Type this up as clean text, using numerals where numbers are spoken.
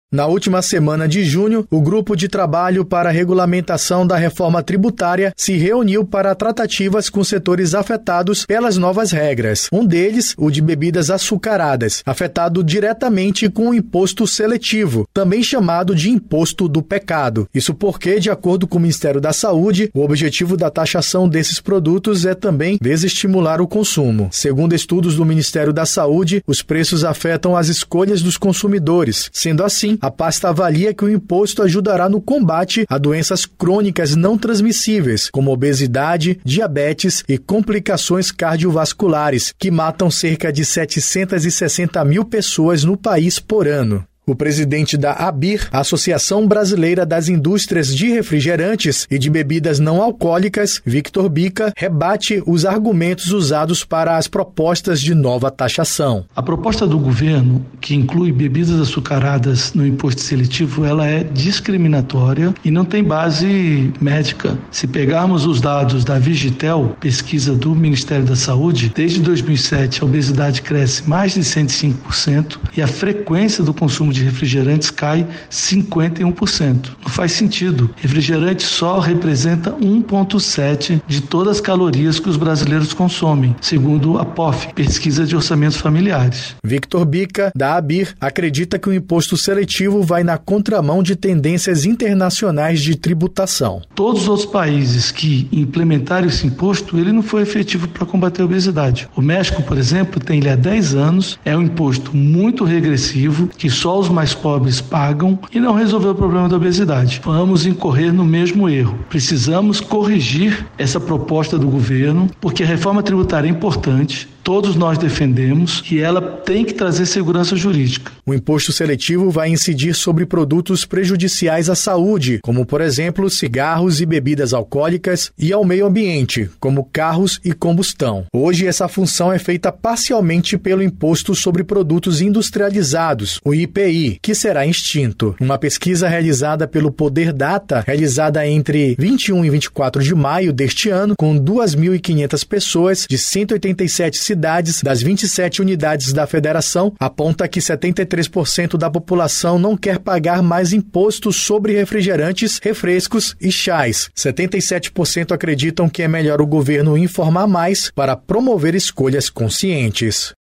Na última semana de junho, o Grupo de Trabalho para a Regulamentação da Reforma Tributária se reuniu para tratativas com setores afetados pelas novas regras. Um deles, o de bebidas açucaradas, afetado diretamente com o imposto seletivo, também chamado de imposto do pecado. Isso porque, de acordo com o Ministério da Saúde, o objetivo da taxação desses produtos é também desestimular o consumo. Segundo estudos do Ministério da Saúde, os preços afetam as escolhas dos consumidores. Sendo assim, a pasta avalia que o imposto ajudará no combate a doenças crônicas não transmissíveis, como obesidade, diabetes e complicações cardiovasculares, que matam cerca de 760 mil pessoas no país por ano. O presidente da ABIR, Associação Brasileira das Indústrias de Refrigerantes e de Bebidas Não Alcoólicas, Victor Bica, rebate os argumentos usados para as propostas de nova taxação. A proposta do governo, que inclui bebidas açucaradas no imposto seletivo, ela é discriminatória e não tem base médica. Se pegarmos os dados da Vigitel, pesquisa do Ministério da Saúde, desde 2007 a obesidade cresce mais de 105% e a frequência do consumo de refrigerantes cai 51%. Não faz sentido. Refrigerante só representa 1,7% de todas as calorias que os brasileiros consomem, segundo a POF, Pesquisa de Orçamentos Familiares. Victor Bica, da ABIR, acredita que o imposto seletivo vai na contramão de tendências internacionais de tributação. Todos os outros países que implementaram esse imposto, ele não foi efetivo para combater a obesidade. O México, por exemplo, tem ele há 10 anos, é um imposto muito regressivo, que só os mais pobres pagam e não resolveu o problema da obesidade. Vamos incorrer no mesmo erro. Precisamos corrigir essa proposta do governo, porque a reforma tributária é importante, todos nós defendemos e ela tem que trazer segurança jurídica. O imposto seletivo vai incidir sobre produtos prejudiciais à saúde, como, por exemplo, cigarros e bebidas alcoólicas, e ao meio ambiente, como carros e combustão. Hoje, essa função é feita parcialmente pelo Imposto sobre Produtos Industrializados, o IPI, que será extinto. Uma pesquisa realizada pelo Poder Data, realizada entre 21 e 24 de maio deste ano, com 2.500 pessoas de 187 cidades das 27 unidades da federação, aponta que 73% da população não quer pagar mais impostos sobre refrigerantes, refrescos e chás. 77% acreditam que é melhor o governo informar mais para promover escolhas conscientes.